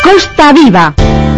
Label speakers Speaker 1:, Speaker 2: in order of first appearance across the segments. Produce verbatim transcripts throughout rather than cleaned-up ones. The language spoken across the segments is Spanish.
Speaker 1: Costa Viva.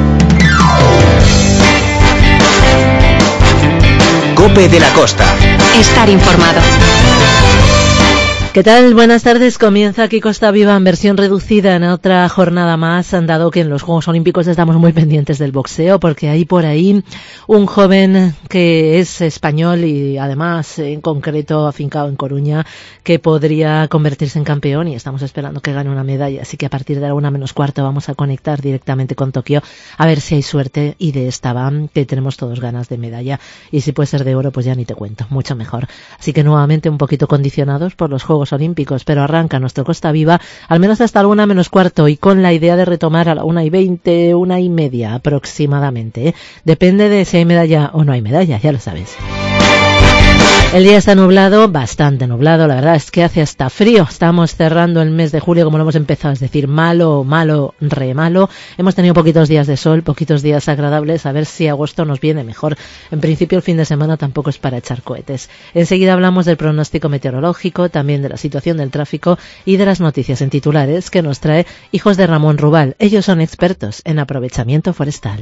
Speaker 2: COPE de la Costa.
Speaker 1: Estar informado.
Speaker 3: ¿Qué tal? Buenas tardes. Comienza aquí Costa Viva en versión reducida en otra jornada más, dado que en los Juegos Olímpicos estamos muy pendientes del boxeo, porque hay por ahí un joven que es español y además en concreto afincado en Coruña, que podría convertirse en campeón y estamos esperando que gane una medalla. Así que a partir de la una menos cuarto vamos a conectar directamente con Tokio a ver si hay suerte, y de esta van, que tenemos todos ganas de medalla, y si puede ser de oro pues ya ni te cuento, mucho mejor. Así que nuevamente un poquito condicionados por los Juegos Olímpicos, pero arranca nuestro Costa Viva al menos hasta la una menos cuarto y con la idea de retomar a la una y veinte, una y media aproximadamente, ¿eh? Depende de si hay medalla o no hay medalla, ya lo sabes. El día está nublado, bastante nublado, la verdad es que hace hasta frío. Estamos cerrando el mes de julio como lo hemos empezado, es decir, malo, malo, re malo. Hemos tenido poquitos días de sol, poquitos días agradables, a ver si agosto nos viene mejor. En principio el fin de semana tampoco es para echar cohetes. Enseguida hablamos del pronóstico meteorológico, también de la situación del tráfico y de las noticias en titulares que nos trae Hijos de Ramón Rubal. Ellos son expertos en aprovechamiento forestal.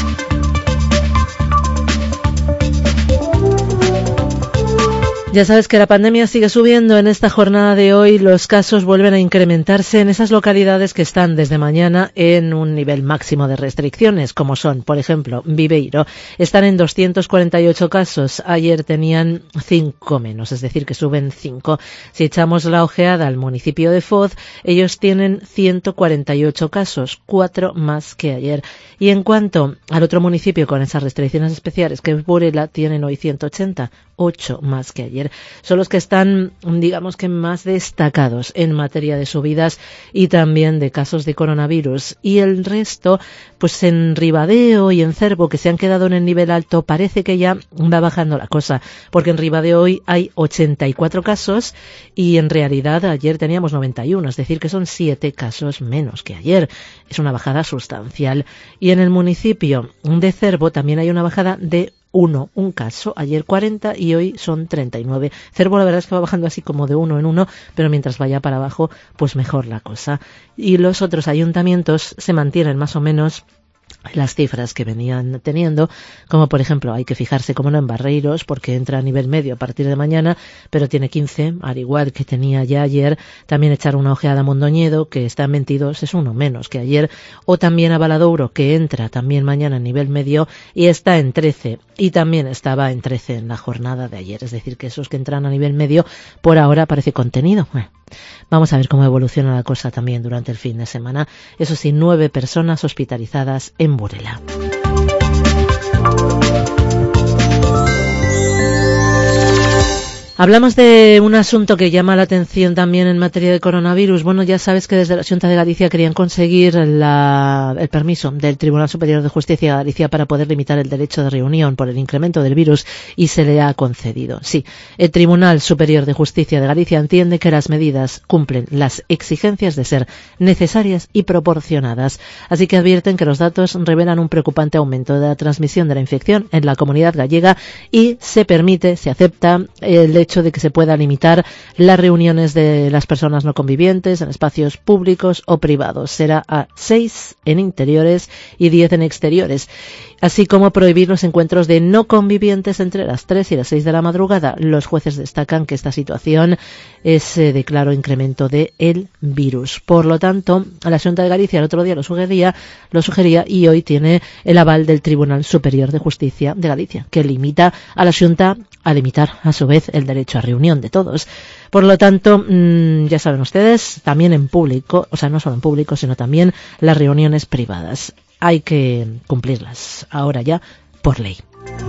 Speaker 3: Ya sabes que la pandemia sigue subiendo. En esta jornada de hoy los casos vuelven a incrementarse en esas localidades que están desde mañana en un nivel máximo de restricciones, como son, por ejemplo, Viveiro. Están en doscientos cuarenta y ocho casos. Ayer tenían cinco menos, es decir, que suben cinco. Si echamos la ojeada al municipio de Foz, ellos tienen ciento cuarenta y ocho casos, cuatro más que ayer. Y en cuanto al otro municipio con esas restricciones especiales, que es Burela, tienen hoy ciento ochenta, ocho más que ayer. Son los que están, digamos que más destacados en materia de subidas y también de casos de coronavirus. Y el resto, pues en Ribadeo y en Cervo, que se han quedado en el nivel alto, parece que ya va bajando la cosa, porque en Ribadeo hoy hay ochenta y cuatro casos y en realidad ayer teníamos noventa y uno, es decir, que son siete casos menos que ayer. Es una bajada sustancial. Y en el municipio de Cervo también hay una bajada de uno, un caso, ayer cuarenta y hoy son treinta y nueve. Cervo la verdad es que va bajando así como de uno en uno, pero mientras vaya para abajo, pues mejor la cosa. Y los otros ayuntamientos se mantienen más o menos las cifras que venían teniendo, como por ejemplo hay que fijarse como no en Barreiros, porque entra a nivel medio a partir de mañana, pero tiene quince, al igual que tenía ya ayer. También echar una ojeada a Mondoñedo, que está en veintidós, es uno menos que ayer, o también a Valadouro, que entra también mañana a nivel medio y está en trece, y también estaba en trece en la jornada de ayer, es decir, que esos que entran a nivel medio por ahora parece contenido. Bueno, vamos a ver cómo evoluciona la cosa también durante el fin de semana. Eso sí, nueve personas hospitalizadas en Burela. Hablamos de un asunto que llama la atención también en materia de coronavirus. Bueno, ya sabes que desde la Xunta de Galicia querían conseguir la, el permiso del Tribunal Superior de Justicia de Galicia para poder limitar el derecho de reunión por el incremento del virus, y se le ha concedido. Sí, el Tribunal Superior de Justicia de Galicia entiende que las medidas cumplen las exigencias de ser necesarias y proporcionadas. Así que advierten que los datos revelan un preocupante aumento de la transmisión de la infección en la comunidad gallega y se permite, se acepta el hecho de que se pueda limitar las reuniones de las personas no convivientes en espacios públicos o privados. Será a seis en interiores y diez en exteriores, así como prohibir los encuentros de no convivientes entre las tres y las seis de la madrugada. Los jueces destacan que esta situación es eh, de claro incremento de el virus. Por lo tanto, la Xunta de Galicia el otro día lo sugería, lo sugería y hoy tiene el aval del Tribunal Superior de Justicia de Galicia, que limita a la Xunta a limitar a su vez el derecho a reunión de todos. Por lo tanto, mmm, ya saben ustedes, también en público, o sea, no solo en público, sino también las reuniones privadas. Hay que cumplirlas ahora ya por ley.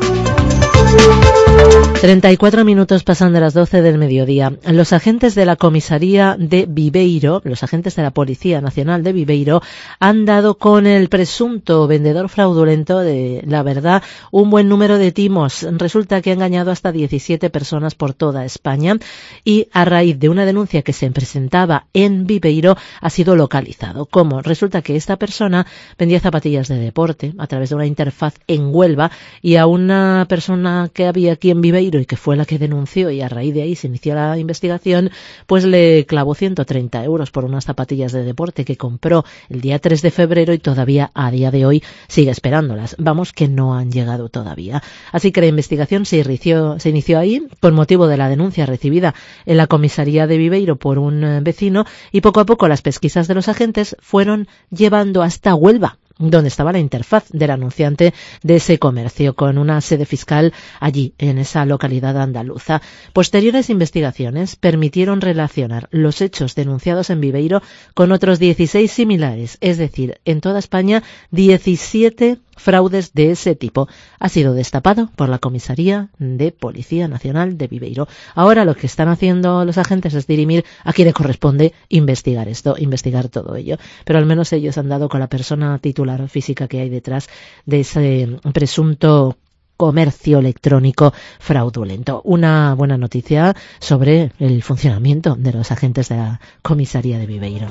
Speaker 3: treinta y cuatro minutos pasan de las doce del mediodía. Los agentes de la comisaría de Viveiro, los agentes de la Policía Nacional de Viveiro, han dado con el presunto vendedor fraudulento de La Verdad un buen número de timos. Resulta que ha engañado hasta diecisiete personas por toda España y a raíz de una denuncia que se presentaba en Viveiro ha sido localizado. ¿Cómo? Resulta que esta persona vendía zapatillas de deporte a través de una interfaz en Huelva y a una persona persona que había aquí en Viveiro y que fue la que denunció, y a raíz de ahí se inició la investigación, pues le clavó ciento treinta euros por unas zapatillas de deporte que compró el día tres de febrero y todavía a día de hoy sigue esperándolas. Vamos, que no han llegado todavía. Así que la investigación se inició, se inició ahí con motivo de la denuncia recibida en la comisaría de Viveiro por un vecino, y poco a poco las pesquisas de los agentes fueron llevando hasta Huelva, donde estaba la interfaz del anunciante de ese comercio, con una sede fiscal allí, en esa localidad andaluza. Posteriores investigaciones permitieron relacionar los hechos denunciados en Viveiro con otros dieciséis similares, es decir, en toda España, diecisiete fraudes de ese tipo. Ha sido destapado por la Comisaría de Policía Nacional de Viveiro. Ahora lo que están haciendo los agentes es dirimir a quién le corresponde investigar esto, investigar todo ello. Pero al menos ellos han dado con la persona titular física que hay detrás de ese presunto comercio electrónico fraudulento. Una buena noticia sobre el funcionamiento de los agentes de la Comisaría de Viveiro.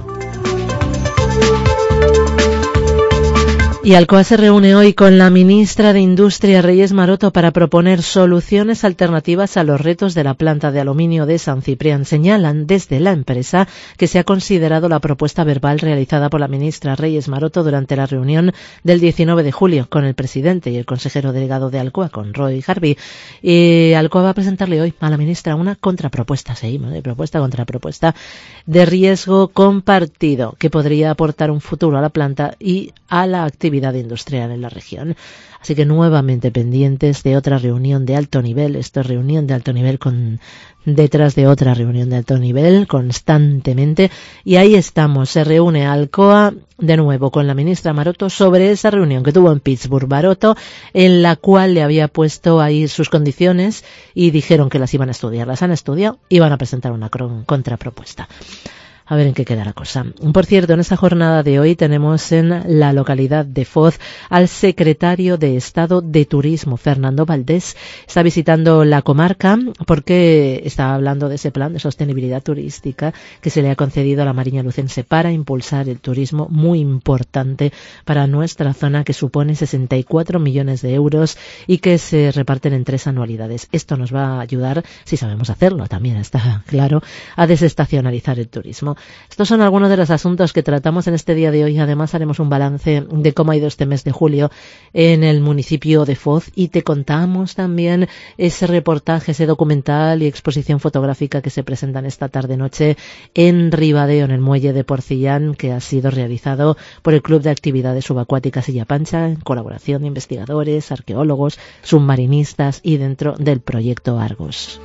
Speaker 3: Y Alcoa se reúne hoy con la ministra de Industria, Reyes Maroto, para proponer soluciones alternativas a los retos de la planta de aluminio de San Ciprián. Señalan desde la empresa que se ha considerado la propuesta verbal realizada por la ministra Reyes Maroto durante la reunión del diecinueve de julio con el presidente y el consejero delegado de Alcoa, con Roy Harvey. Y Alcoa va a presentarle hoy a la ministra una contrapropuesta, seguimos, ¿eh? propuesta contrapropuesta de riesgo compartido que podría aportar un futuro a la planta y a la actividad industrial en la región. Así que nuevamente pendientes de otra reunión de alto nivel. Esto es reunión de alto nivel con detrás de otra reunión de alto nivel constantemente. Y ahí estamos. Se reúne Alcoa de nuevo con la ministra Maroto sobre esa reunión que tuvo en Pittsburgh Maroto, en la cual le había puesto ahí sus condiciones y dijeron que las iban a estudiar. Las han estudiado y van a presentar una contrapropuesta. A ver en qué queda la cosa. Por cierto, en esta jornada de hoy tenemos en la localidad de Foz al secretario de Estado de Turismo, Fernando Valdés. Está visitando la comarca porque está hablando de ese plan de sostenibilidad turística que se le ha concedido a la Mariña Lucense para impulsar el turismo, muy importante para nuestra zona, que supone sesenta y cuatro millones de euros y que se reparten en tres anualidades. Esto nos va a ayudar, si sabemos hacerlo, también está claro, a desestacionalizar el turismo. Estos son algunos de los asuntos que tratamos en este día de hoy. Además, haremos un balance de cómo ha ido este mes de julio en el municipio de Foz y te contamos también ese reportaje, ese documental y exposición fotográfica que se presentan esta tarde-noche en Ribadeo, en el muelle de Porcillán, que ha sido realizado por el Club de Actividades Subacuáticas Illa Pancha, en colaboración de investigadores, arqueólogos, submarinistas y dentro del proyecto Argos.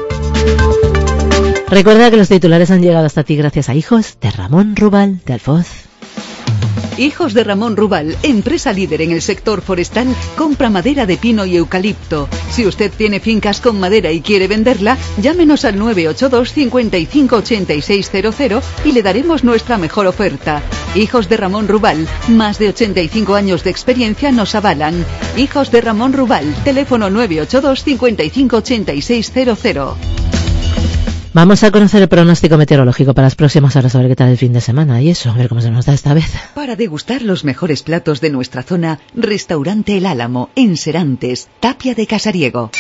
Speaker 3: Recuerda que los titulares han llegado hasta ti gracias a Hijos de Ramón Rubal de Alfoz.
Speaker 4: Hijos de Ramón Rubal, empresa líder en el sector forestal, compra madera de pino y eucalipto. Si usted tiene fincas con madera y quiere venderla, llámenos al nueve ocho dos, cincuenta y cinco, ochenta y seis cero cero y le daremos nuestra mejor oferta. Hijos de Ramón Rubal, más de ochenta y cinco años de experiencia nos avalan. Hijos de Ramón Rubal, teléfono nueve ocho dos, cincuenta y cinco, ochenta y seis cero cero.
Speaker 3: Vamos a conocer el pronóstico meteorológico para las próximas horas, a ver qué tal el fin de semana y eso, a ver cómo se nos da esta vez.
Speaker 4: Para degustar los mejores platos de nuestra zona, Restaurante El Álamo, en Serantes, Tapia de Casariego.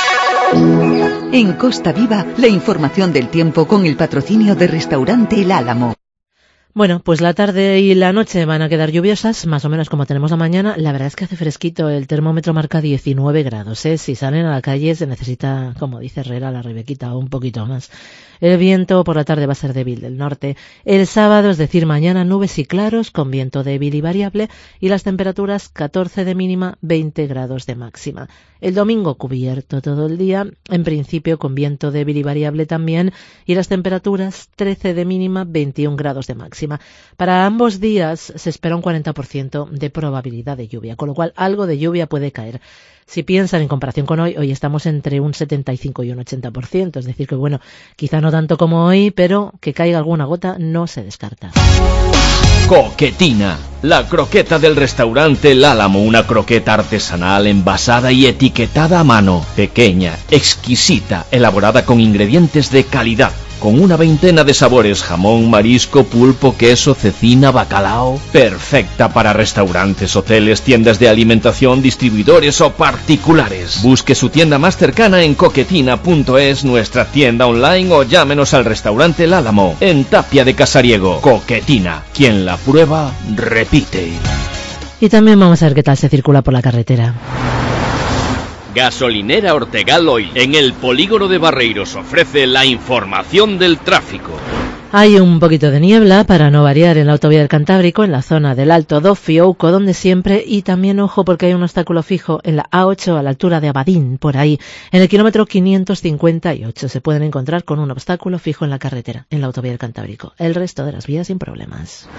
Speaker 4: En Costa Viva, la información del tiempo con el patrocinio de Restaurante El Álamo.
Speaker 3: Bueno, pues la tarde y la noche van a quedar lluviosas, más o menos como tenemos la mañana. La verdad es que hace fresquito, el termómetro marca diecinueve grados, ¿eh? Si salen a la calle se necesita, como dice Herrera, la Rebequita, un poquito más. El viento por la tarde va a ser débil del norte. El sábado, es decir, mañana, nubes y claros con viento débil y variable y las temperaturas catorce de mínima, veinte grados de máxima. El domingo cubierto todo el día, en principio con viento débil y variable también, y las temperaturas trece de mínima, veintiún grados de máxima. Para ambos días se espera un cuarenta por ciento de probabilidad de lluvia, con lo cual algo de lluvia puede caer. Si piensan en comparación con hoy, hoy estamos entre un setenta y cinco y un ochenta por ciento, es decir que bueno, quizá no tanto como hoy, pero que caiga alguna gota no se descarta.
Speaker 2: Coquetina, la croqueta del restaurante El Álamo, una croqueta artesanal envasada y etiquetada a mano, pequeña, exquisita, elaborada con ingredientes de calidad. con una veintena de sabores: jamón, marisco, pulpo, queso, cecina, bacalao. Perfecta para restaurantes, hoteles, tiendas de alimentación, distribuidores o particulares. Busque su tienda más cercana en coquetina punto es, nuestra tienda online, o llámenos al restaurante El Álamo, en Tapia de Casariego. Coquetina, quien la prueba, repite.
Speaker 3: Y también vamos a ver qué tal se circula por la carretera.
Speaker 2: Gasolinera Ortegal Oil, en el polígono de Barreiros, ofrece la información del tráfico.
Speaker 3: Hay un poquito de niebla, para no variar, en la autovía del Cantábrico, en la zona del Alto do Fiouco, donde siempre, y también ojo porque hay un obstáculo fijo en la A ocho a la altura de Abadín, por ahí. En el kilómetro quinientos cincuenta y ocho se pueden encontrar con un obstáculo fijo en la carretera, en la autovía del Cantábrico. El resto de las vías sin problemas.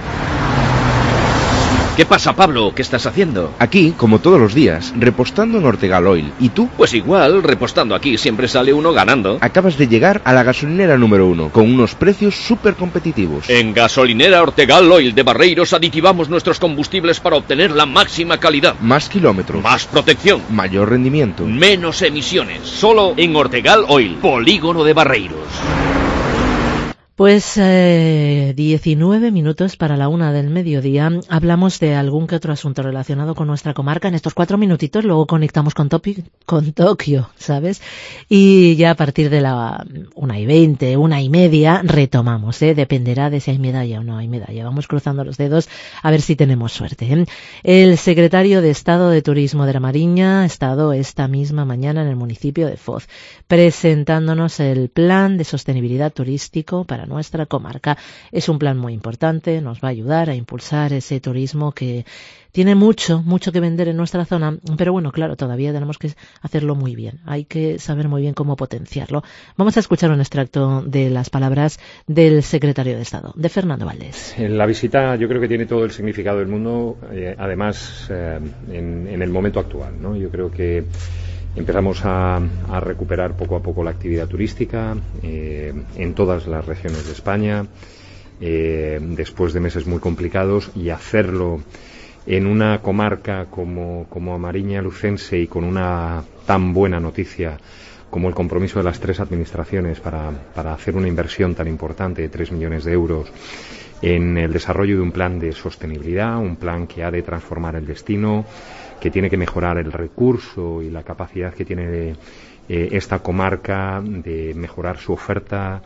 Speaker 2: ¿Qué pasa, Pablo? ¿Qué estás haciendo?
Speaker 5: Aquí, como todos los días, repostando en Ortegal Oil. ¿Y tú?
Speaker 2: Pues igual, repostando aquí siempre sale uno ganando.
Speaker 5: Acabas de llegar a la gasolinera número uno, con unos precios súper competitivos.
Speaker 2: En Gasolinera Ortegal Oil de Barreiros aditivamos nuestros combustibles para obtener la máxima calidad.
Speaker 5: Más kilómetros.
Speaker 2: Más protección.
Speaker 5: Mayor rendimiento.
Speaker 2: Menos emisiones. Solo en Ortegal Oil, polígono de Barreiros.
Speaker 3: Pues eh, diecinueve minutos para la una del mediodía. Hablamos de algún que otro asunto relacionado con nuestra comarca en estos cuatro minutitos. Luego conectamos con, Topi, con Tokio, ¿sabes? Y ya a partir de la una y veinte, una y media, retomamos, ¿eh? Dependerá de si hay medalla o no hay medalla. Vamos cruzando los dedos a ver si tenemos suerte, ¿eh? El secretario de Estado de Turismo de la Mariña ha estado esta misma mañana en el municipio de Foz, presentándonos el plan de sostenibilidad turístico para nuestra comarca. Es un plan muy importante, nos va a ayudar a impulsar ese turismo que tiene mucho, mucho que vender en nuestra zona, pero bueno, claro, todavía tenemos que hacerlo muy bien, hay que saber muy bien cómo potenciarlo. Vamos a escuchar un extracto de las palabras del secretario de Estado, de Fernando Valdés.
Speaker 6: La visita yo creo que tiene todo el significado del mundo, eh, además eh, en, en el momento actual, ¿no? Yo creo que empezamos a, a recuperar poco a poco la actividad turística eh, en todas las regiones de España, eh, después de meses muy complicados, y hacerlo en una comarca como, como Mariña Lucense, y con una tan buena noticia como el compromiso de las tres administraciones para, para hacer una inversión tan importante de tres millones de euros en el desarrollo de un plan de sostenibilidad, un plan que ha de transformar el destino, que tiene que mejorar el recurso y la capacidad que tiene de, eh, esta comarca de mejorar su oferta,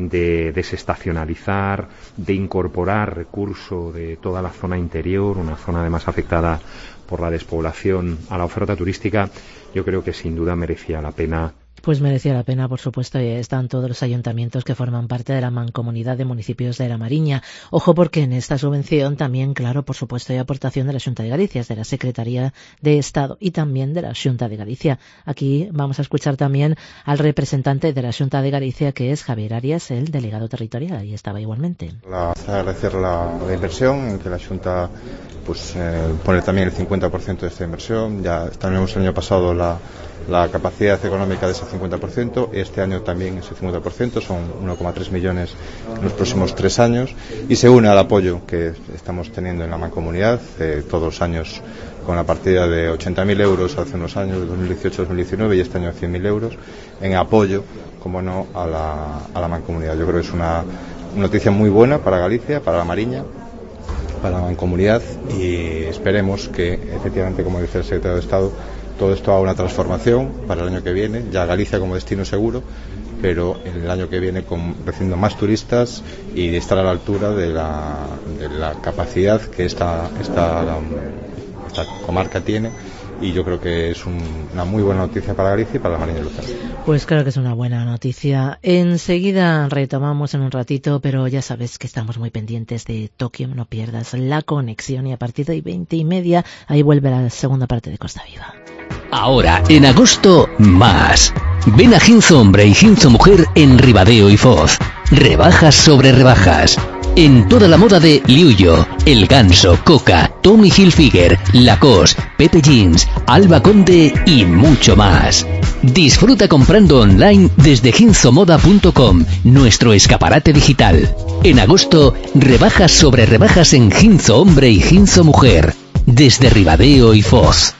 Speaker 6: de desestacionalizar, de incorporar recurso de toda la zona interior, una zona además afectada por la despoblación, a la oferta turística. Yo creo que sin duda merecía la pena.
Speaker 3: Pues merecía la pena, por supuesto, y están todos los ayuntamientos que forman parte de la Mancomunidad de Municipios de la Mariña. Ojo, porque en esta subvención también, claro, por supuesto, hay aportación de la Xunta de Galicia, de la Secretaría de Estado y también de la Xunta de Galicia. Aquí vamos a escuchar también al representante de la Xunta de Galicia, que es Javier Arias, el delegado territorial. Ahí estaba igualmente.
Speaker 7: La, agradecer la, la inversión, en que la Xunta pues eh, pone también el cincuenta por ciento de esta inversión. Ya tenemos el año pasado la la capacidad económica de ese cincuenta por ciento, este año también ese cincuenta por ciento, son uno coma tres millones en los próximos tres años, y se une al apoyo que estamos teniendo en la mancomunidad eh, todos los años, con la partida de ochenta mil euros hace unos años, de dos mil dieciocho a dos mil diecinueve, y este año cien mil euros, en apoyo, como no, a la, a la mancomunidad. Yo creo que es una noticia muy buena para Galicia, para la Mariña, para la mancomunidad, y esperemos que, efectivamente, como dice el secretario de Estado, todo esto haga una transformación para el año que viene, ya Galicia como destino seguro, pero en el año que viene con, recibiendo más turistas y de estar a la altura de la, de la capacidad que esta, esta, esta comarca tiene, y yo creo que es un, una muy buena noticia para Galicia y para la Mariña Lucense.
Speaker 3: Pues claro que es una buena noticia. Enseguida retomamos en un ratito, pero ya sabes que estamos muy pendientes de Tokio, no pierdas la conexión, y a partir de veinte y media ahí vuelve la segunda parte de Costa Viva.
Speaker 8: Ahora, en agosto, más. Ven a Ginzo Hombre y Ginzo Mujer en Ribadeo y Foz. Rebajas sobre rebajas. En toda la moda de Liuyo, El Ganso, Coca, Tommy Hilfiger, Lacoste, Pepe Jeans, Alba Conde y mucho más. Disfruta comprando online desde ginzo moda punto com, nuestro escaparate digital. En agosto, rebajas sobre rebajas en Ginzo Hombre y Ginzo Mujer, desde Ribadeo y Foz.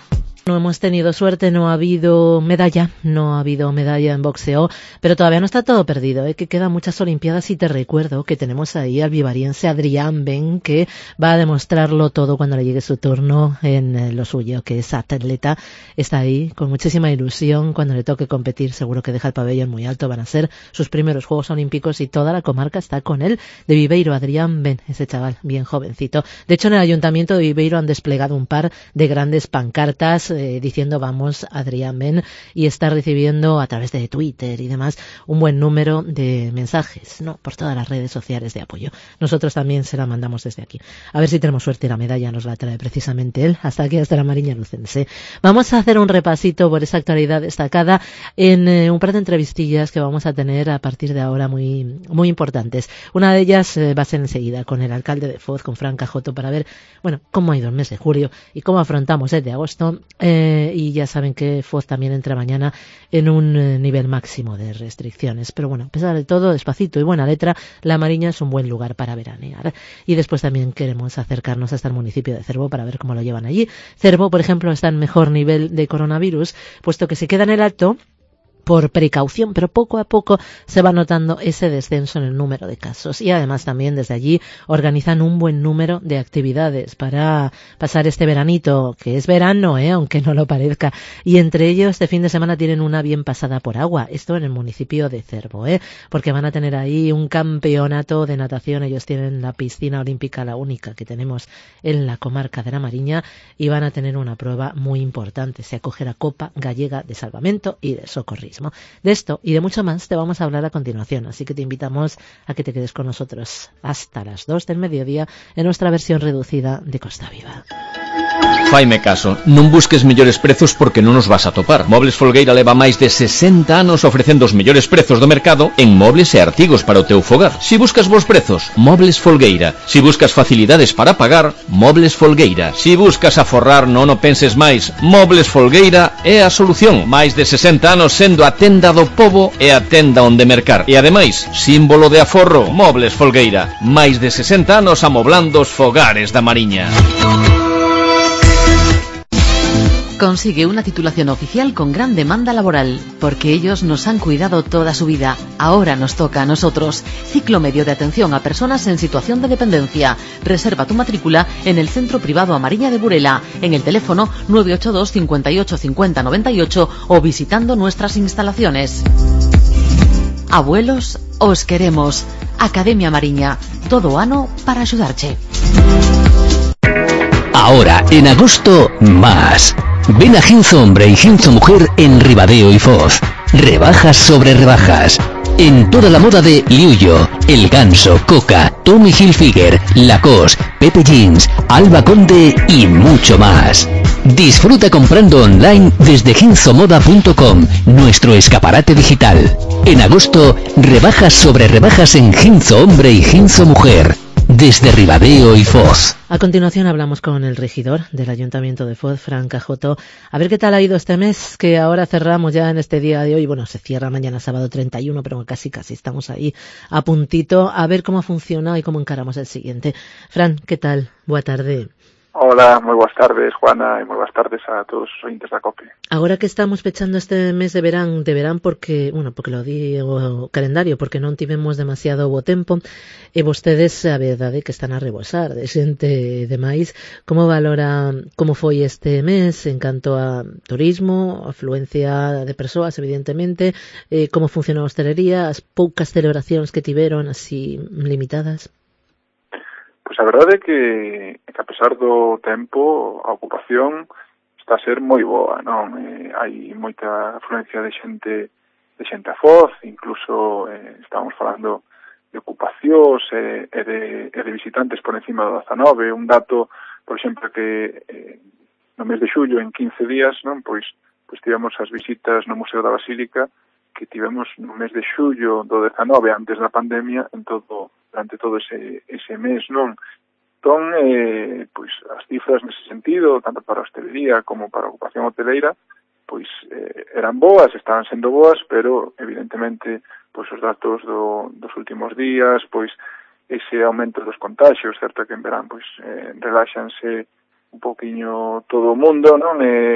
Speaker 3: no hemos tenido suerte, no ha habido medalla, no ha habido medalla en boxeo, pero todavía no está todo perdido, ¿eh? Que quedan muchas olimpiadas y te recuerdo que tenemos ahí al vivariense Adrián Ben, que va a demostrarlo todo cuando le llegue su turno en eh, lo suyo, que es atleta. Está ahí con muchísima ilusión, cuando le toque competir seguro que deja el pabellón muy alto, van a ser sus primeros Juegos Olímpicos y toda la comarca está con él, de Viveiro, Adrián Ben, ese chaval bien jovencito. De hecho, en el Ayuntamiento de Viveiro han desplegado un par de grandes pancartas eh, diciendo vamos Adrián Ben, y está recibiendo a través de Twitter y demás un buen número de mensajes, no, por todas las redes sociales de apoyo. Nosotros también se la mandamos desde aquí. A ver si tenemos suerte y la medalla nos la trae precisamente él, hasta aquí, hasta la Mariña Lucense. Vamos a hacer un repasito por esa actualidad destacada en eh, un par de entrevistillas que vamos a tener a partir de ahora muy muy importantes. Una de ellas eh, va a ser enseguida con el alcalde de Foz, con Fran Cajoto, para ver, bueno, cómo ha ido el mes de julio y cómo afrontamos el de agosto. Eh, y ya saben que Foz también entra mañana en un eh, nivel máximo de restricciones. Pero bueno, a pesar de todo, despacito y buena letra, la Mariña es un buen lugar para veranear. Y después también queremos acercarnos hasta el municipio de Cervo para ver cómo lo llevan allí. Cervo, por ejemplo, está en mejor nivel de coronavirus, puesto que se queda en el alto por precaución, pero poco a poco se va notando ese descenso en el número de casos, y además también desde allí organizan un buen número de actividades para pasar este veranito, que es verano, ¿eh? Aunque no lo parezca, y entre ellos este fin de semana tienen una bien pasada por agua, esto en el municipio de Cervo, ¿eh? Porque van a tener ahí un campeonato de natación, ellos tienen la piscina olímpica, la única que tenemos en la comarca de la Mariña, y van a tener una prueba muy importante, se acoge la Copa Gallega de Salvamento y de Socorrismo. De esto y de mucho más te vamos a hablar a continuación, así que te invitamos a que te quedes con nosotros hasta las dos del mediodía en nuestra versión reducida de Costa Viva.
Speaker 2: Faime caso, non busques mellores prezos porque non os vas a topar. Mobles Folgueira leva máis de sesenta anos ofrecendo os mellores prezos do mercado en mobles e artigos para o teu fogar. Si buscas bons prezos, Mobles Folgueira. Si buscas facilidades para pagar, Mobles Folgueira. Si buscas aforrar, non o penses máis, Mobles Folgueira é a solución. Máis de sesenta anos sendo a tenda do pobo e a tenda onde mercar. E ademais, símbolo de aforro, Mobles Folgueira. Máis de sesenta anos amoblando os fogares da Mariña.
Speaker 9: Consigue una titulación oficial con gran demanda laboral, porque ellos nos han cuidado toda su vida. Ahora nos toca a nosotros. Ciclo medio de atención a personas en situación de dependencia. Reserva tu matrícula en el Centro Privado Amariña de Burela, en el teléfono nueve ocho dos, cincuenta y ocho, cincuenta, noventa y ocho o visitando nuestras instalaciones. Abuelos, os queremos. Academia Mariña, todo ano para ayudarte.
Speaker 8: Ahora, en agosto, más. Ven a Ginzo Hombre y Ginzo Mujer en Ribadeo y Foz. Rebajas sobre rebajas. En toda la moda de Liuyo, El Ganso, Coca, Tommy Hilfiger, Lacoste, Pepe Jeans, Alba Conde y mucho más. Disfruta comprando online desde ginzo moda punto com, nuestro escaparate digital. En agosto, rebajas sobre rebajas en Ginzo Hombre y Ginzo Mujer. Desde Ribadeo y Foz.
Speaker 3: A continuación hablamos con el regidor del Ayuntamiento de Foz, Fran Cajoto, a ver qué tal ha ido este mes, que ahora cerramos ya en este día de hoy. Bueno, se cierra mañana sábado treinta y uno, pero casi casi estamos ahí a puntito, a ver cómo ha funcionado y cómo encaramos el siguiente. Fran, ¿qué tal? Buena tarde.
Speaker 10: Hola, moi boas tardes, Juana, e moi boas tardes a todos os ointes da COPE.
Speaker 3: Agora que estamos pechando este mes de verán, de verán porque, bueno, porque lo di o calendario, porque non tivemos demasiado bo tempo, e vostedes a verdade que están a rebosar de xente demais. Como valora como foi este mes en canto a turismo, afluencia de persoas, evidentemente, eh, como funcionou a hostelería, as poucas celebracións que tiveron así limitadas?
Speaker 10: Pois a verdade é que, que a pesar do tempo, a ocupación está a ser moi boa, non? Eh, hai moita afluencia de xente de xente a Foz, incluso eh, estamos falando de ocupacións eh, e, de, e de visitantes por encima do dezanove, un dato, por exemplo, que eh, no mes de xullo, en quince días, non? Pois, pois tivemos as visitas no Museo da Basílica que tivemos no mes de xullo do dezanove, antes da pandemia, en todo durante todo ese ese mes, non? Entón, eh, pois, as cifras nese sentido, tanto para a hostelería como para a ocupación hoteleira, pois, eh, eran boas, estaban sendo boas, pero, evidentemente, pois, os datos do, dos últimos días, pois, ese aumento dos contagios, certo que en verán, pois, eh, reláxanse un poquinho todo o mundo, non? E,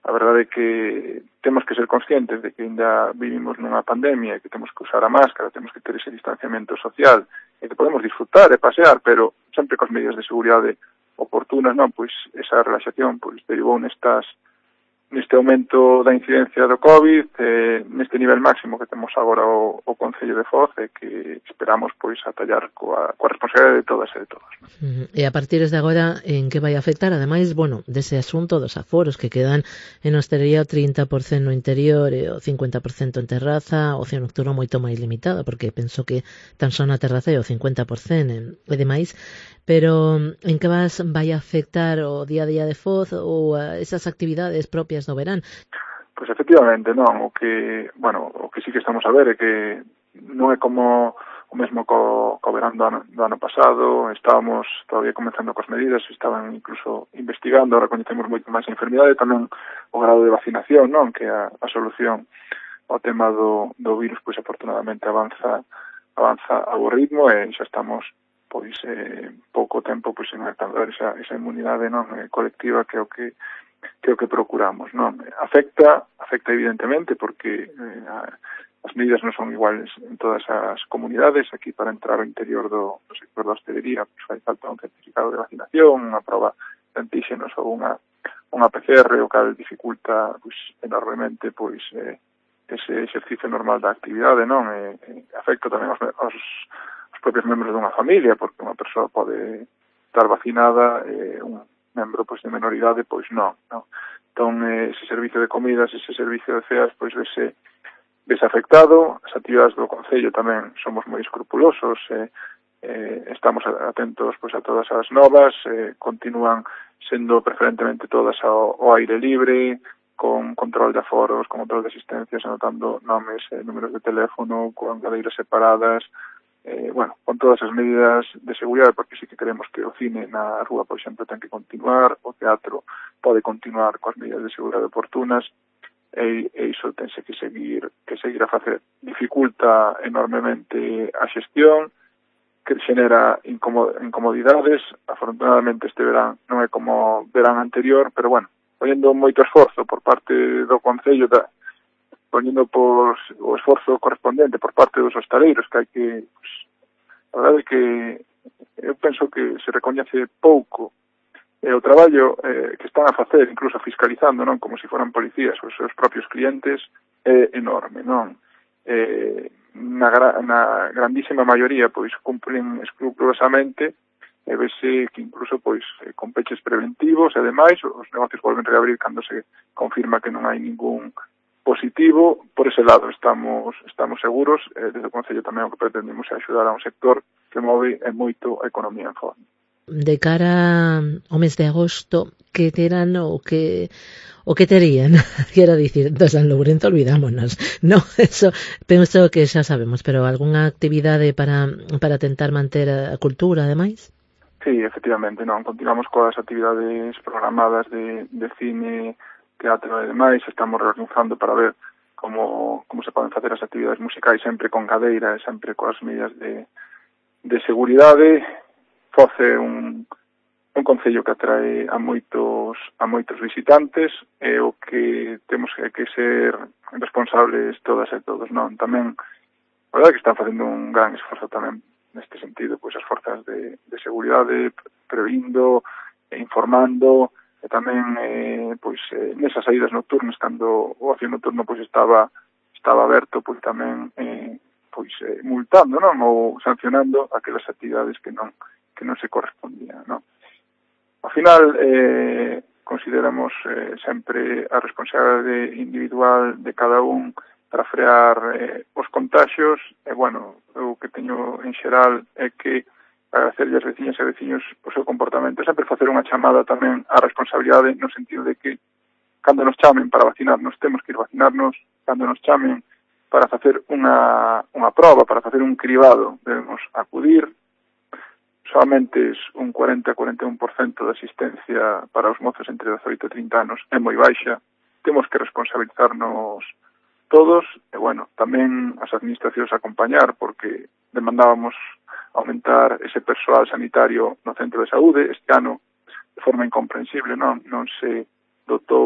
Speaker 10: a verdade é que temos que ser conscientes de que ainda vivimos nunha pandemia e que temos que usar a máscara, temos que ter ese distanciamento social e que podemos disfrutar e pasear, pero sempre cos medidas de seguridade oportunas, non? Pois esa relaxación pois derivou nestas neste aumento da incidencia do COVID, eh, neste nivel máximo que temos agora o, o Concello de Foz e que esperamos pois atallar coa, coa responsabilidade de todas e de todos.
Speaker 3: Uh-huh. E a partir de agora, en que vai afectar? Ademais, bueno, dese asunto dos aforos que quedan en hostelería o trinta por cento no interior e o cincuenta por cento en terraza, ocio nocturno moito máis limitado, porque penso que tan só na terraza é o cincuenta por cento e demais, pero en que vas vai afectar o día a día de Foz ou uh, esas actividades propias do verán?
Speaker 10: Pois efectivamente, non, o que, bueno, o que sí que estamos a ver é que non é como o mesmo co, co verán do ano, do ano pasado, estábamos todavía comenzando cos medidas, estaban incluso investigando, ahora coñecemos moito máis a enfermidade, tamén o grado de vacinación, non, que a, a solución ao tema do, do virus, pois afortunadamente avanza avanza a bo ritmo e xa estamos pois eh, pouco tempo pois en alcanzar esa, esa inmunidade, non, eh, colectiva que é o que que é o que procuramos, non? Afecta, afecta evidentemente porque eh, as medidas non son iguales en todas as comunidades. Aquí para entrar ao interior do, do sector da hostelería pois fai falta un certificado de vacinación, unha proba de antíxenos ou unha unha P C R, o cal dificulta pois enormemente pois eh, ese exercicio normal da actividade, non? E, e afecta tamén aos, aos, aos propios membros dunha familia, porque unha persoa pode estar vacinada e eh, un membro pois de menor idade, pois non, non. Entón, eh, ese servicio de comidas, ese servicio de ceas, pois vese, vese afectado. As actividades do Concello tamén somos moi escrupulosos, eh, eh, estamos atentos pois a todas as novas, eh, continúan sendo preferentemente todas ao, ao aire libre, con control de aforos, con control de asistencias, anotando nomes, eh, números de teléfono, con cadeiras separadas, Eh, bueno, con todas as medidas de seguridade, porque sí que queremos que o cine na rúa, por exemplo, ten que continuar, o teatro pode continuar coas medidas de seguridade oportunas, e, e iso tense que seguir que seguir a facer. Dificulta enormemente a xestión, que xenera incomodidades. Afortunadamente este verán non é como verán anterior, pero bueno, poñendo moito esforzo por parte do Concello, da, poñendo por o esforzo correspondente por parte dos hostaleiros, que hai que, pues, a verdade é que eu penso que se recoñece pouco e o traballo eh, que están a facer, incluso fiscalizando, non, como se foran policías os seus propios clientes, é enorme, non? Eh, na, gra, na grandísima maioría, pois, cumplen escrupulosamente e vese que incluso, pois, eh, con peches preventivos e demais, os negocios volven reabrir cando se confirma que non hai ningún positivo. Por ese lado estamos estamos seguros, eh, desde o Concello tamén o que pretendemos é axudar a un sector que move e moito a economía en Foz.
Speaker 3: De cara ao mes de agosto, que terán o que o que terían, quero dicir, do San Lourenzo olvidámonos, no, eso penso que xa sabemos, pero algunha actividade para para tentar manter a cultura, ademais?
Speaker 10: Sí, efectivamente, non, continuamos coas actividades programadas de, de cine, teatro e demais, estamos reorganizando para ver como, como se poden facer as actividades musicais sempre con cadeira e sempre coas medidas de, de seguridade. Foz é un, un concello que atrae a moitos a moitos visitantes e o que temos que, que ser responsables todas e todos, non? Tamén, a verdade que están facendo un gran esforzo tamén neste sentido, pois as forzas de, de seguridade, previndo, informando, e tamén eh, pois eh, nesas saídas nocturnas, cando o ocio nocturno pois estaba estaba aberto, pois tamén eh, pois eh, multando, non, ou sancionando aquelas actividades que non que non se correspondían, non. Ao final eh, consideramos eh, sempre a responsabilidade individual de cada un para frear eh, os contaxios, e bueno, o que teño en xeral é que agradecerlle aos veciñas e veciños o seu comportamento, sempre facer unha chamada tamén á responsabilidade no sentido de que cando nos chamen para vacinarnos temos que ir vacinarnos, cando nos chamen para facer unha, unha proba, para facer un cribado, debemos acudir. Solamente un cuarenta a cuarenta e un por cento de asistencia para os mozos entre dezoito e trinta anos é moi baixa, temos que responsabilizarnos todos, e bueno, tamén as administracións acompañar, porque demandábamos aumentar ese persoal sanitario no centro de saúde. Este ano, de forma incomprensible, non non se dotou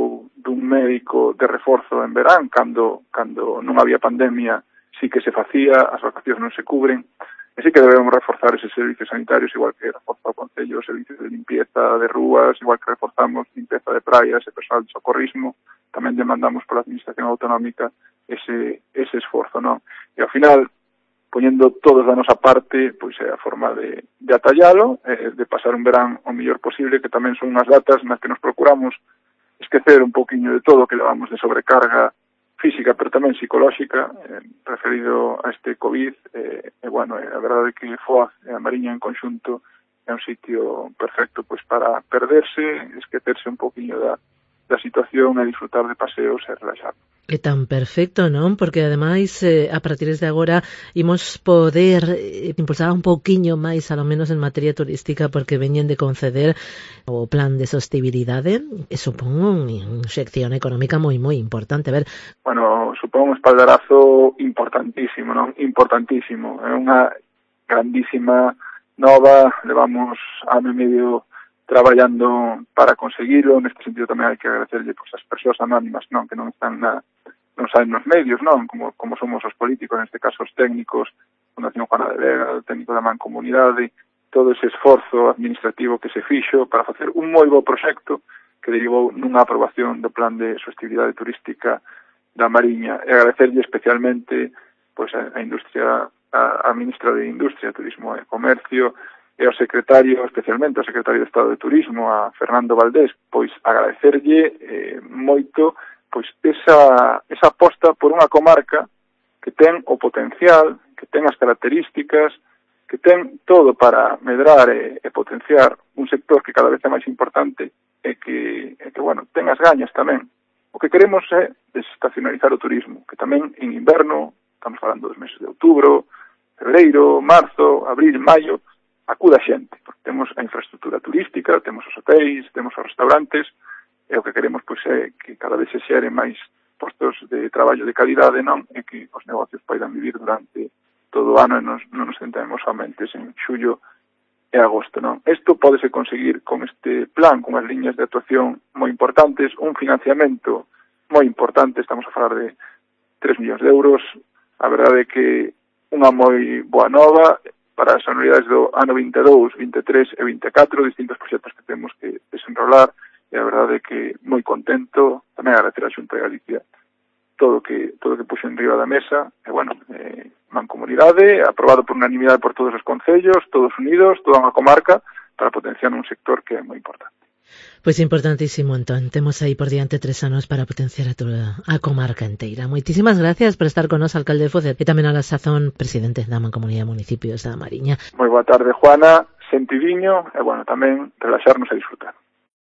Speaker 10: dun médico de reforzo en verán, cando, cando non había pandemia, sí que se facía, as vacacións non se cubren, e sí que debemos reforzar eses servicios sanitarios, igual que reforza o Concello, servicios de limpieza de rúas, igual que reforzamos limpeza de praias e personal de socorrismo, tamén demandamos pola Administración Autonómica ese, ese esforzo, non? E ao final, poñendo todos da nosa parte, pois é a forma de, de atallalo, eh, de pasar un verán o mellor posible, que tamén son unhas datas nas que nos procuramos esquecer un poquinho de todo que levamos de sobrecarga física, pero tamén psicolóxica, eh, referido a este COVID, eh, e, bueno, eh, a verdade é que Foz e a Mariña en conxunto é un sitio perfecto pois para perderse, esquecerse un poquinho da, da situación e disfrutar de paseos e relaxar.
Speaker 3: É tan perfecto, non? Porque ademais eh, a partir de agora imos poder eh, impulsar un pouquiño máis, a lo menos en materia turística, porque veñen de conceder o plan de sostibilidade e supón unha xección económica moi moi importante. A ver,
Speaker 10: bueno, supón un espaldarazo importantísimo, non? Importantísimo. É unha grandísima nova, levamos ano e medio traballando para conseguirlo. Neste sentido tamén hai que agradecerlle pois, as persoas anónimas, non, que non están na, non saben nos medios, non, como, como somos os políticos, neste caso os técnicos, Fundación Juana de Vega, o técnico da Mancomunidade, todo ese esforzo administrativo que se fixo para facer un moi bo proxecto que derivou nunha aprobación do plan de sostibilidade turística da Mariña. E agradecerlle especialmente pois, a, a industria, a, a ministra de Industria, Turismo e Comercio, e ao secretario, especialmente ao secretario de Estado de Turismo, a Fernando Valdés, pois agradecerlle eh, moito pois esa, esa aposta por unha comarca que ten o potencial, que ten as características, que ten todo para medrar e, e potenciar un sector que cada vez é máis importante e que, e que bueno, ten as gañas tamén. O que queremos é desestacionalizar o turismo, que tamén en inverno, estamos falando dos meses de outubro, febreiro, marzo, abril, maio, acuda xente, porque temos a infraestructura turística, temos os hotéis, temos os restaurantes, e o que queremos pois é que cada vez se xeren máis postos de traballo de calidade, non? E que os negocios poidan vivir durante todo o ano e non, non nos sentemos somente en xullo e agosto, non? Isto pódese conseguir con este plan, con as liñas de actuación moi importantes, un financiamento moi importante, estamos a falar de tres millóns de euros, a verdade é que unha moi boa nova para as anualidades do ano vinte e dous, vinte e tres e vinte e catro, distintos proxectos que temos que desenrolar, e a verdade é que moi contento, tamén agradecer a Xunta de Galicia todo que todo que puxo en riba da mesa, e bueno, eh, Mancomunidade, aprobado por unanimidade por todos os concellos, todos unidos, toda unha comarca, para potenciar un sector que é moi importante.
Speaker 3: Pois importantísimo, Antón. Temos aí por diante tres anos para potenciar a toda a comarca inteira. Moitísimas gracias por estar con nos, alcalde de Foz, e tamén a la sazón presidente da Mancomunidade de Municipios da Mariña.
Speaker 10: Moi boa tarde, Juana, sentidiño, e bueno, tamén relaxarnos e disfrutar.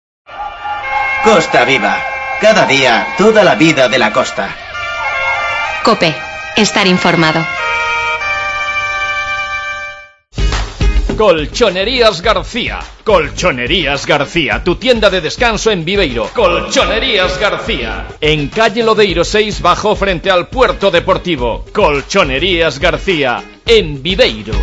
Speaker 11: Costa Viva. Cada día, toda la vida de la costa.
Speaker 1: COPE. Estar informado.
Speaker 2: Colchonerías García. Colchonerías García, tu tienda de descanso en Viveiro. Colchonerías García. En calle Lodeiro seis, bajo frente al puerto deportivo. Colchonerías García, en Viveiro.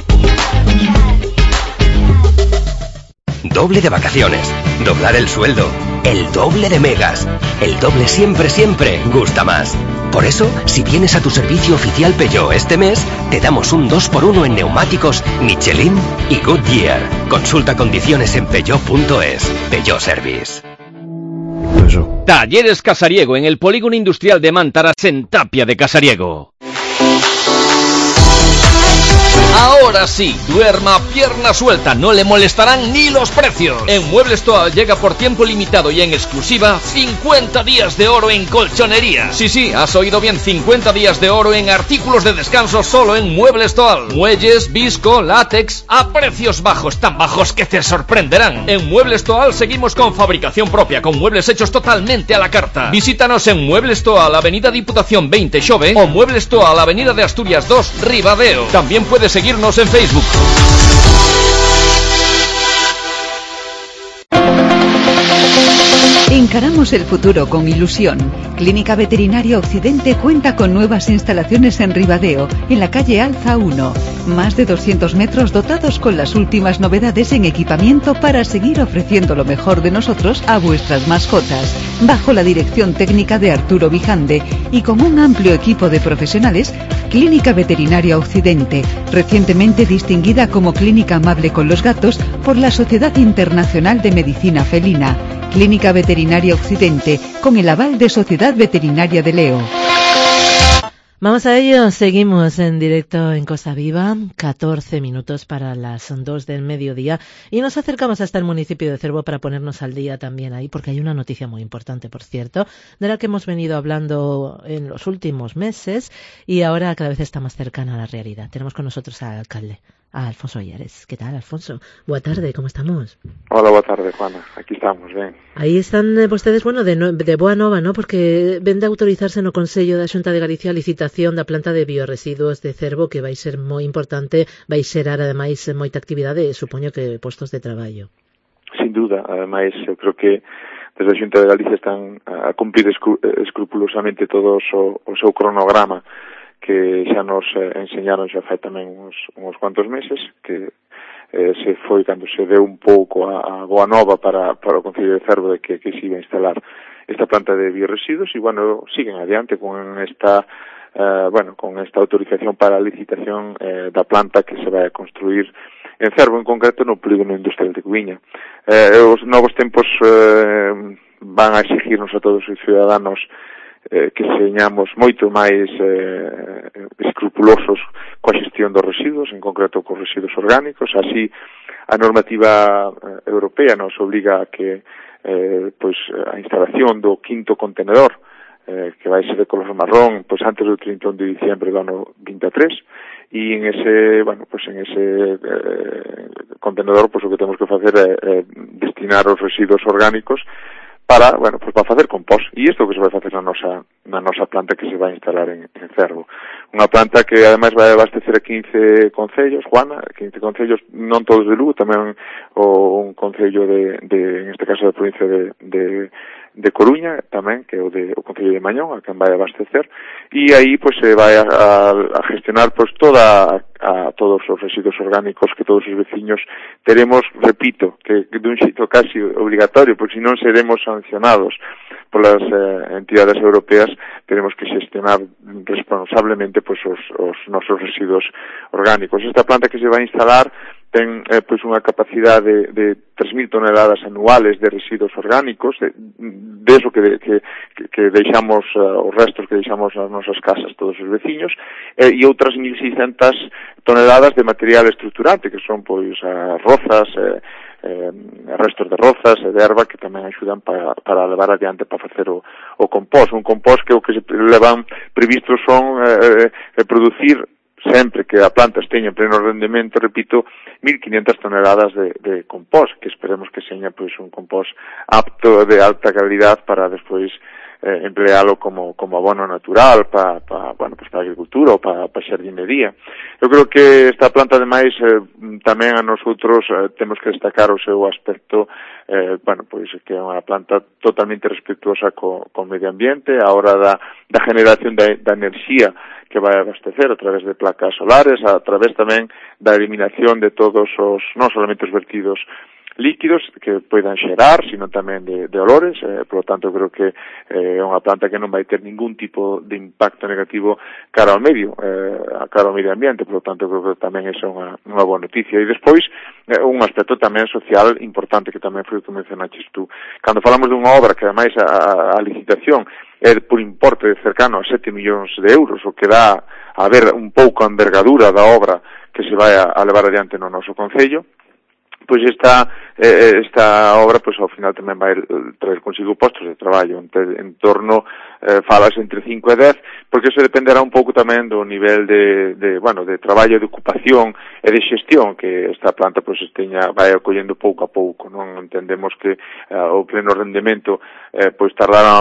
Speaker 12: Doble de vacaciones, doblar el sueldo, el doble de megas. El doble siempre, siempre gusta más. Por eso, si vienes a tu servicio oficial Peugeot este mes, te damos un dos por uno en neumáticos Michelin y Goodyear. Consulta condiciones en peugeot punto es. Peugeot Service.
Speaker 2: Talleres Casariego, en el polígono industrial de Mántaras, en Tapia de Casariego. Ahora sí, duerma pierna suelta, no le molestarán ni los precios. En Muebles Toal llega por tiempo limitado y en exclusiva cincuenta días de oro en colchonería. Sí, sí, has oído bien, cincuenta días de oro en artículos de descanso solo en Muebles Toal. Muelles, visco, látex, a precios bajos, tan bajos que te sorprenderán. En Muebles Toal seguimos con fabricación propia, con muebles hechos totalmente a la carta. Visítanos en Muebles Toal, Avenida Diputación veinte, Xove, o Muebles Toal, Avenida de Asturias dos, Ribadeo. También puedes seguirnos en Facebook.
Speaker 4: Encaramos el futuro con ilusión Clínica Veterinaria Occidente cuenta con nuevas instalaciones en Ribadeo, en la calle Alza uno. Más de doscientos metros dotados con las últimas novedades en equipamiento para seguir ofreciendo lo mejor de nosotros a vuestras mascotas. Bajo la dirección técnica de Arturo Vijande y con un amplio equipo de profesionales, Clínica Veterinaria Occidente, recientemente distinguida como Clínica Amable con los Gatos por la Sociedad Internacional de Medicina Felina. Clínica Veterinaria Occidente, con el aval de Sociedad Veterinaria de Leo.
Speaker 3: Vamos a ello, seguimos en directo en Cosa Viva, catorce minutos para las dos del mediodía, y nos acercamos hasta el municipio de Cervo para ponernos al día también ahí, porque hay una noticia muy importante, por cierto, de la que hemos venido hablando en los últimos meses y ahora cada vez está más cercana a la realidad. Tenemos con nosotros al alcalde, a Alfonso Ayares. ¿Qué tal, Alfonso? Boa tarde, ¿cómo estamos?
Speaker 13: Hola, boa tarde, Juana. Aquí estamos, ben.
Speaker 3: Aí están eh, vostedes, bueno, de, no, de boa nova, ¿no? Porque ven de autorizarse no Consello da Xunta de Galicia a licitación da planta de bioresiduos de Cervo, que vai ser moi importante, vai xerar, ademais, moita actividade, supoño que postos de traballo.
Speaker 13: Sin duda, ademais, eu creo que desde a Xunta de Galicia están a cumplir escru escrupulosamente todo o, o seu cronograma, que xa nos eh, enseñaron xa fai tamén uns, uns cuantos meses, que eh, se foi cando se deu un pouco a, a boa nova para, para o Concello de Cervo de que, que se iba a instalar esta planta de bioresiduos e, bueno, siguen adiante con esta eh, bueno, con esta autorización para a licitación eh, da planta que se vai a construir en Cervo, en concreto no polígono industrial de Cubiña. Eh, os novos tempos eh, van a exigirnos a todos os ciudadanos Eh, que señamos moito máis eh, escrupulosos coa xestión dos residuos, en concreto cos residuos orgánicos. Así, a normativa eh, europea nos obliga a que eh, pois, a instalación do quinto contenedor, eh, que vai ser de color marrón, pois antes do trinta e un de diciembre do ano vinte e tres, e en ese, bueno, pois en ese eh, contenedor, pois o que temos que facer é eh, destinar os residuos orgánicos para, bueno, pues para facer compost. E isto que se vai facer na nosa, na nosa planta que se vai instalar en, en Cervo. Unha planta que ademais vai abastecer a quince concellos, Juana, quince concellos, non todos de Lugo, tamén o, un concello de, de, en este caso da provincia de, de, de Coruña, tamén, que é o, de, o concello de Mañón, a quen vai abastecer, e aí pues se vai a, a, a gestionar pues toda a, a todos os residuos orgánicos que todos os veciños teremos, repito, que, que dun xeito casi obligatorio, porque se non seremos sancionados polas eh, entidades europeas, tenemos que gestionar responsablemente pues os, os nosos residuos orgánicos. Esta planta que se vai a instalar ten eh, pois unha capacidade de, de tres mil toneladas anuales de residuos orgánicos, de, de eso que, que, que deixamos, uh, os restos que deixamos nas nosas casas todos os veciños, eh, e outras mil seiscentas toneladas de material estruturante, que son pois as rozas, eh, eh, restos de rozas e de erva que tamén axudan para, para levar adiante para facer o, o compost. Un compost que o que se levan previstos son eh, eh, producir sempre que a planta esteña en pleno rendemento, repito, mil quinientas toneladas de, de compost, que esperemos que seña pois un compost apto de alta calidad para despois eh, emplealo como, como abono natural para, pa, bueno, pues para a agricultura ou para, para a xardinería. Eu creo que esta planta, ademais, eh, tamén a nosotros eh, temos que destacar o seu aspecto, eh, bueno, pois que é unha planta totalmente respetuosa co, co medio ambiente, a hora da, da generación da, da enerxía que vai abastecer a través de placas solares, a través tamén da eliminación de todos os, non solamente os vertidos líquidos que poidan xerar, sino tamén de, de olores, eh, por lo tanto creo que é eh, unha planta que non vai ter ningún tipo de impacto negativo cara ao medio, eh, cara ao medio ambiente, por lo tanto creo que tamén é unha, unha boa noticia. E despois, eh, un aspecto tamén social importante que tamén foi o que mencionaches tú. Cando falamos dunha obra que ademais a, a licitación é por importe cercano a sete millóns de euros, o que dá a ver un pouco a envergadura da obra que se vai a, a levar adiante no noso concello, pois esta eh, esta obra pois ao final tamén vai traer consigo postos de traballo en, en torno eh, falas entre cinco e dez, porque eso dependerá un pouco tamén do nivel de, de bueno, de traballo, de ocupación e de xestión que esta planta pois esteña vai acollendo pouco a pouco, non entendemos que eh, o pleno rendemento eh, pois tardará un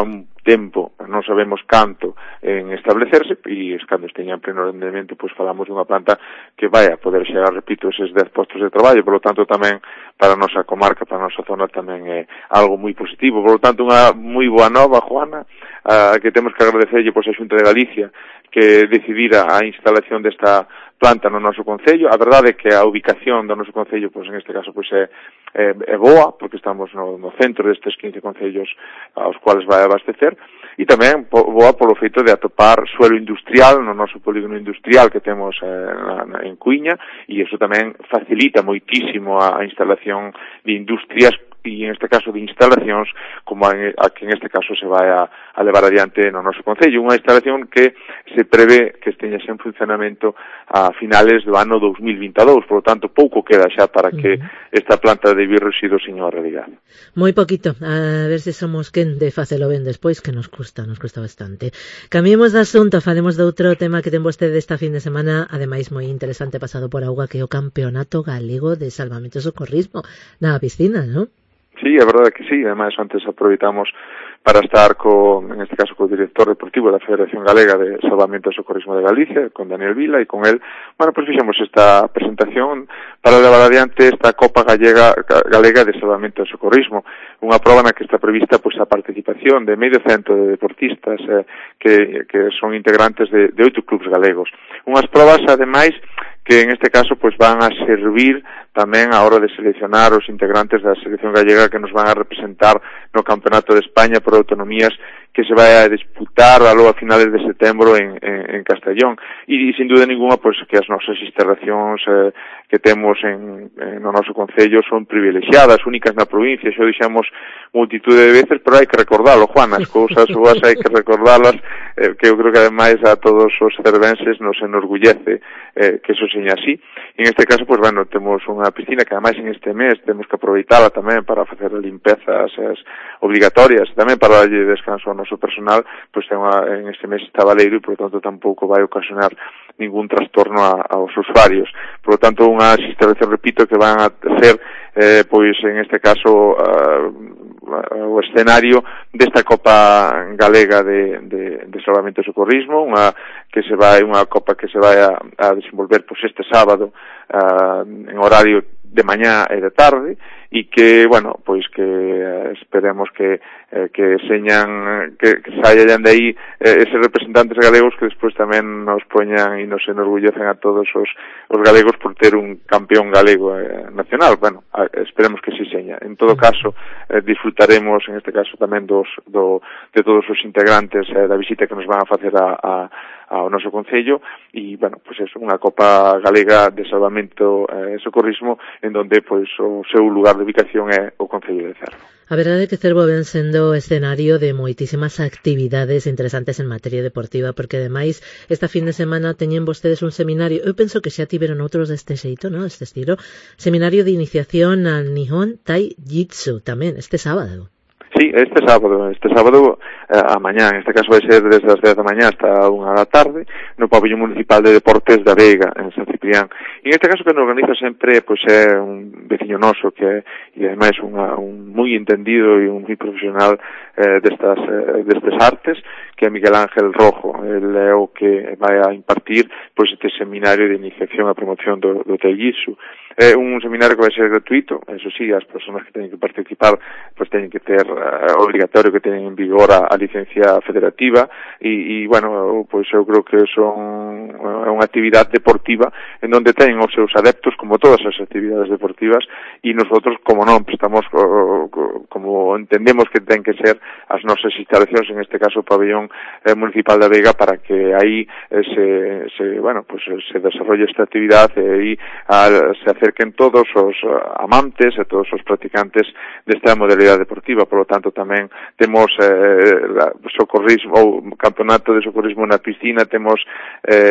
Speaker 13: tempo, non sabemos canto en establecerse, e cando esteña en pleno rendemento, pois falamos dunha planta que vai a poder xerar, repito, eses dez postos de traballo, por lo tanto tamén para a nosa comarca, para a nosa zona tamén é algo moi positivo. Por lo tanto, unha moi boa nova, Juana, a que temos que agradecerlle pois a Xunta de Galicia que decidira a instalación desta planta no noso concello. A verdade é que a ubicación do noso concello, pois en este caso, pois é, é, é boa, porque estamos no, no centro destes quince concellos aos cuales vai abastecer, e tamén boa polo feito de atopar suelo industrial no noso polígono industrial que temos eh, na, na, en Cuiña, e iso tamén facilita moitísimo a, a instalación de industrias e en este caso de instalacións como a, a que en este caso se vai a, a levar adiante no noso concello, unha instalación que se prevé que esteña en funcionamento a finales do ano dos mil vinte e dous, por lo tanto pouco queda xa para que esta planta de biorresiduos seña unha realidade.
Speaker 3: Moi poquito, a ver se somos quen de facelo ben despois, que nos custa, nos custa bastante. Cambiemos de asunto, falemos de outro tema que ten vostede esta fin de semana, ademais moi interesante, pasado por auga, que é o Campeonato Galego de Salvamento e Socorrismo na piscina, non?
Speaker 13: Sí, é verdade que sí, ademais antes aproveitamos para estar con, en este caso, co director deportivo da Federación Galega de Salvamento e Socorrismo de Galicia, con Daniel Vila, e con él, bueno, pues fixemos esta presentación para levar adiante esta Copa Gallega, Galega de Salvamento e Socorrismo, unha proba na que está prevista pues, a participación de medio cento de deportistas eh, que, que son integrantes de, de oito clubs galegos. Unhas probas, ademais, que en este caso pues van a servir tamén a hora de seleccionar os integrantes da selección gallega que nos van a representar no Campeonato de España por autonomías que se vai a disputar alo a finales de setembro en, en, en Castellón, e, e sin duda ninguna pues que as nosas instalacións eh, que temos en, en no noso concello son privilexiadas, únicas na provincia, xo dixemos multitude de veces, pero hai que recordarlo, Juan, as cousas boas hai que recordarlas, eh, que eu creo que ademais a todos os cervenses nos enorgullece eh, que eso seña así. En este caso, pues bueno, temos unha piscina que ademais en este mes temos que aproveitala tamén para facer limpezas as obligatorias, tamén para darlle descanso ao noso personal, pues ten unha, en este mes está baleiro e por lo tanto tampouco vai ocasionar ningún trastorno a, aos usuarios. Por lo tanto, unhas instalacións, repito, que van a ser eh, pois en este caso uh, o escenario desta Copa Galega de, de, de Salvamento e Socorrismo, unha que se vai unha copa que se vai a, a desenvolver pois este sábado uh, en horario de mañá e de tarde, e que, bueno, pois que eh, esperemos que eh, que señan, que, que saian de aí eh, eses representantes galegos que despois tamén nos poñan e nos enorgullecen a todos os, os galegos por ter un campeón galego eh, nacional. Bueno, a, esperemos que si seña. En todo caso, eh, disfrutaremos, en este caso tamén dos, do, de todos os integrantes eh, da visita que nos van a facer a, a ao noso concello, e, bueno, pois pues é unha Copa Galega de Salvamento e eh, Socorrismo en donde, pois, o seu lugar de ubicación é o concello de Cervo.
Speaker 3: A verdade é que Cervo ven sendo escenario de moitísimas actividades interesantes en materia deportiva, porque, ademais, esta fin de semana teñen vostedes un seminario, eu penso que xa tiveron outros deste xeito, non? Este estilo, seminario de iniciación al Nihon Tai Jitsu, tamén, este sábado.
Speaker 13: Sí, este sábado, este sábado eh, a mañá, en este caso vai ser desde as dez da mañá hasta unha da tarde, no pabellón municipal de deportes da Veiga, en San Ciprián. E en este caso que nos organiza sempre, pois é un veciño noso que e ademais unha, un moi entendido e un moi profesional eh, destas, eh, destes artes, que é Miguel Ángel Rojo. El é o que vai a impartir pois este seminario de iniciación a promoción do, do Taijitsu. É un seminario que vai ser gratuito, eso sí, as persoas que teñen que participar pois teñen que ter uh, obligatorio que teñen en vigor a, a licencia federativa e, e bueno, pois eu creo que son é unha actividade deportiva en donde teñen os seus adeptos como todas as actividades deportivas e nosotros, como non, prestamos o, o, como entendemos que ten que ser as nosas instalacións, en este caso o pabellón eh, municipal da Veiga, para que aí eh, se, se, bueno, pues se desarrolle esta actividade e aí a, se acerquen todos os amantes e todos os practicantes desta modalidade deportiva. Por lo tanto, tamén temos eh, socorrismo ou campeonato de socorrismo na piscina, temos eh,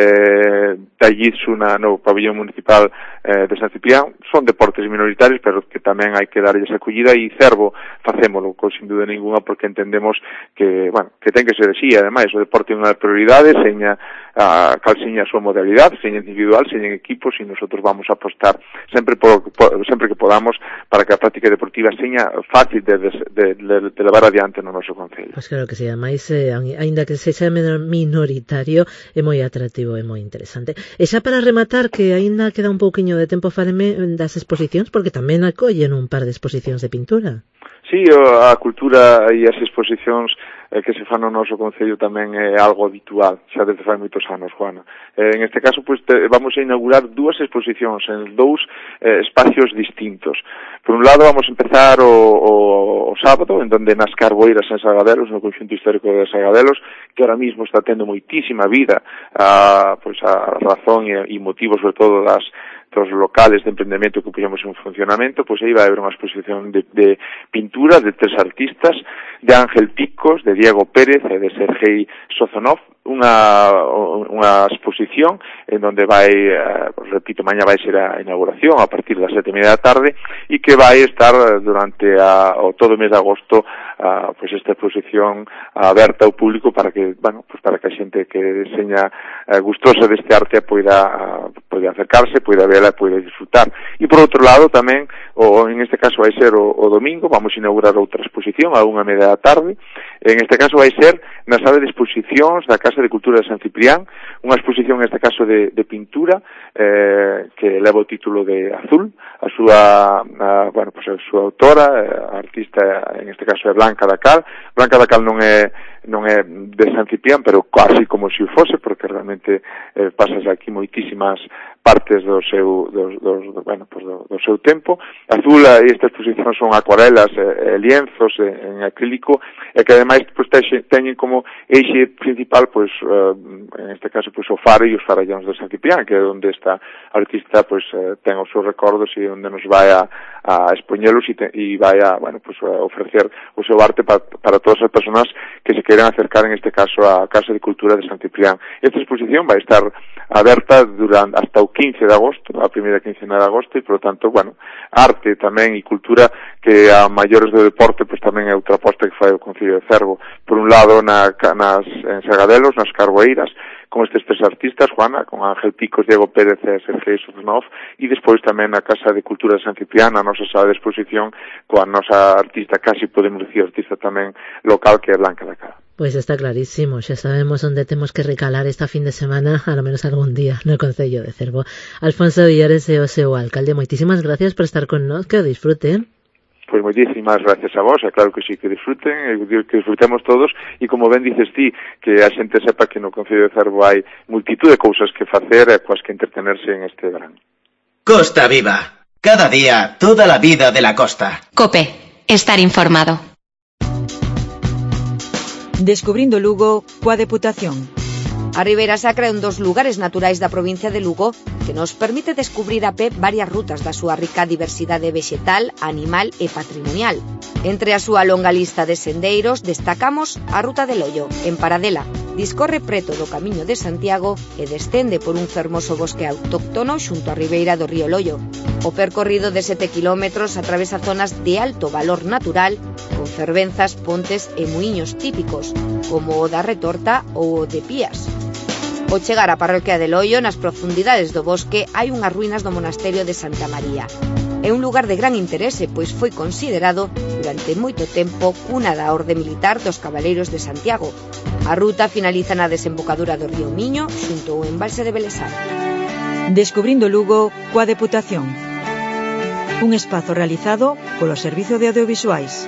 Speaker 13: eh, da Jitsu na, no pabellón municipal eh, de San Ciprián. Son deportes minoritarios, pero que tamén hai que darlles acollida, e Cervo facémolo, con sin duda ninguna, porque entendemos que, bueno, que ten que ser así. Ademais, o deporte é unha prioridade, seña a cal seña a súa modalidade, seña individual, seña en equipos, e nosotros vamos a apostar sempre por, por, sempre que podamos para que a práctica deportiva seña fácil de, de, de, de, de levar adiante no noso concello.
Speaker 3: Pois claro que sí, ademais, eh, aínda que sexa minoritario, é moi atractivo e moi interesante. E xa para rematar, que aínda queda un pouquiño de tempo, fáleme das exposicións, porque tamén acollen un par de exposicións de pintura.
Speaker 13: Sí, a cultura e as exposicións eh, que se fan no noso concello tamén é algo habitual, xa desde fai moitos anos, Juana. Eh, en este caso, pues, te, vamos a inaugurar dúas exposicións en dous eh, espacios distintos. Por un lado, vamos a empezar o, o, o sábado, en donde nas Carboeiras en Sagadelos, no conxunto histórico de Sagadelos, que ahora mismo está tendo moitísima vida, a, pues, a razón e, e motivo, sobre todo, das dos locales de emprendemento que puxemos en funcionamento, pois aí vai haber unha exposición de, de pintura de tres artistas, de Ángel Picos, de Diego Pérez e de Sergei Sozonov, unha, unha exposición en donde vai, eh, repito, mañá vai ser a inauguración a partir das sete e media da tarde, e que vai estar durante a, o todo o mes de agosto a, pues esta exposición aberta ao público para que, bueno, pues para que a xente que seña eh, gustosa deste arte poida, poida acercarse, poida ver e poida disfrutar. E por outro lado tamén, o, en este caso vai ser o, o domingo, vamos a inaugurar outra exposición a unha media da tarde. En este caso vai ser na sala de exposicións da Casa de Cultura de San Ciprián, unha exposición en este caso de, de pintura eh, que leva o título de Azul. A súa, a, bueno, pues a súa autora, a artista en este caso é Blanca Dacal. Blanca Dacal non é non é de San Ciprián, pero casi como se o fose, porque realmente eh, pasas aquí moitísimas partes do seu do, do, do, bueno, pues do, do seu tempo. Azul, e esta exposición son acuarelas e, e lienzos e, en acrílico, e que ademais pues, teñen como eixe principal, pues, uh, en este caso, pues, o faro e os farallóns de San Ciprián, que é onde esta artista pues, uh, ten os seus recordos e onde nos vai a, a expoñelos e, te, e vai a, bueno, pues, a ofrecer o seu arte para, para todas as persoas que se queiran acercar, en este caso, á Casa de Cultura de San Ciprián. Esta exposición vai estar aberta durante hasta o quince de agosto, a primeira quincena de agosto, e, por lo tanto, bueno, arte tamén e cultura que a maiores do deporte, pues tamén é outra aposta que fai o Concello de Cervo. Por un lado, na, nas, en Sagadelos, nas Carboeiras, con estes tres artistas, Juana, con Ángel Picos, Diego Pérez e Sergei Sozonov, e despois tamén na Casa de Cultura de San Ciprián, a nosa sala de exposición, coa nosa artista, casi podemos dicir artista tamén local, que é Blanca Dacal.
Speaker 3: Pois está clarísimo, xa sabemos onde temos que recalar esta fin de semana, a lo menos algún día, no Concello de Cervo. Alfonso Villares é o seu alcalde, moitísimas gracias por estar con nós, que o disfruten.
Speaker 13: Pois moitísimas gracias a vos, e claro que sí, que disfruten, que disfrutemos todos, e como ben dices ti, que a xente sepa que no Concello de Cervo hai multitud de cousas que facer e coas que entretenerse en este verán.
Speaker 11: Costa Viva, cada día, toda la vida de la costa.
Speaker 1: COPE, estar informado.
Speaker 14: Descubrindo Lugo coa Deputación.
Speaker 15: A Ribeira Sacra é un dos lugares naturais da provincia de Lugo que nos permite descubrir a pé varias rutas da súa rica diversidade vexetal, animal e patrimonial. Entre a súa longa lista de sendeiros destacamos a Ruta del Ollo, en Paradela. Discorre preto do Camiño de Santiago e descende por un fermoso bosque autóctono xunto á ribeira do río Loio. O percorrido de sete kilómetros atravesa zonas de alto valor natural con fervenzas, pontes e muiños típicos, como o da Retorta ou o de Pías. Ao chegar á parroquia de Loio, nas profundidades do bosque, hai unhas ruínas do monasterio de Santa María. É un lugar de gran interese, pois foi considerado durante moito tempo cuna da Orde Militar dos Cabaleiros de Santiago. A ruta finaliza na desembocadura do río Miño, xunto ao embalse de Belesar.
Speaker 14: Descubrindo Lugo coa Deputación. Un espazo realizado polo Servizo de Audiovisuais.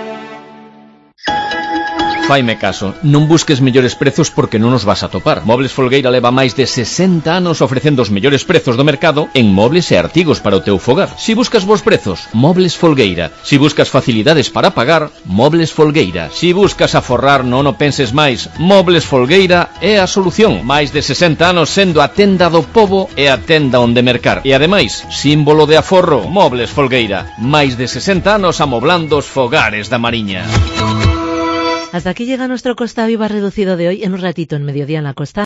Speaker 2: Faime caso, non busques mellores prezos porque non os vas a topar. Mobles Folgueira leva máis de sesenta anos ofrecendo os mellores prezos do mercado en mobles e artigos para o teu fogar. Si buscas bons prezos, Mobles Folgueira. Si buscas facilidades para pagar, Mobles Folgueira. Si buscas aforrar, non o penses máis, Mobles Folgueira é a solución. Máis de sesenta anos sendo a tenda do pobo e a tenda onde mercar. E ademais, símbolo de aforro, Mobles Folgueira. Máis de sesenta anos amoblando os fogares da Mariña.
Speaker 3: Hasta aquí llega nuestro Costa Viva reducido de hoy. En un ratito en Mediodía en la Costa.